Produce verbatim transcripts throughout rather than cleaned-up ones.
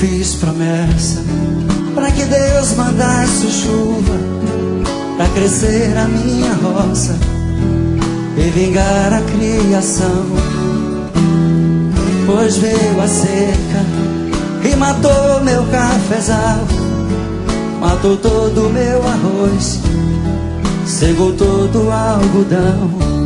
fiz promessa pra que Deus mandasse chuva, pra crescer a minha roça e vingar a criação. Pois veio a seca e matou meu cafezal, matou todo o meu arroz, cegou todo o algodão.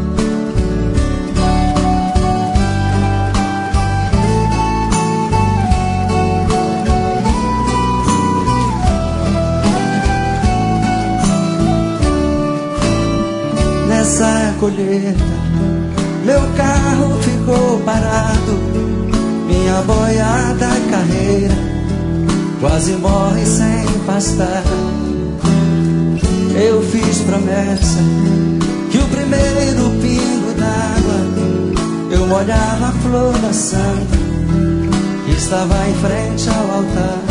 Nessa colheita, meu carro ficou parado, minha boiada carreira quase morre sem pastar. Eu fiz promessa que o primeiro pingo d'água eu molhava a flor da santa que estava em frente ao altar.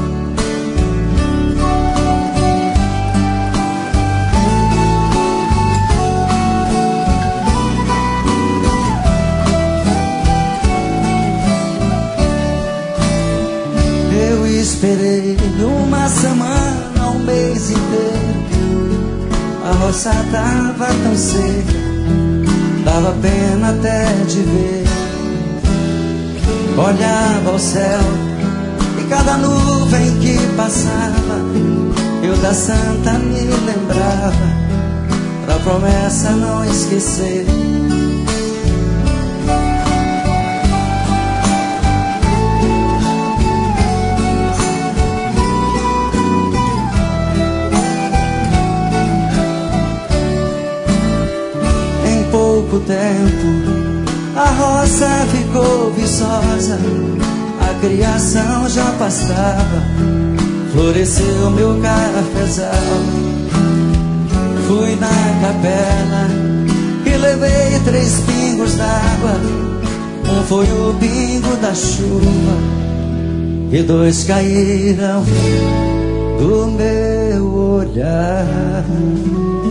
Eu esperei uma semana, um mês inteiro, a roça tava tão seca, dava pena até de ver. Olhava ao céu e cada nuvem que passava, eu da santa me lembrava, pra promessa não esquecer. Pouco tempo a roça ficou viçosa, a criação já pastava, floresceu meu cafezal. Fui na capela e levei três pingos d'água, um foi o pingo da chuva e dois caíram do meu olhar.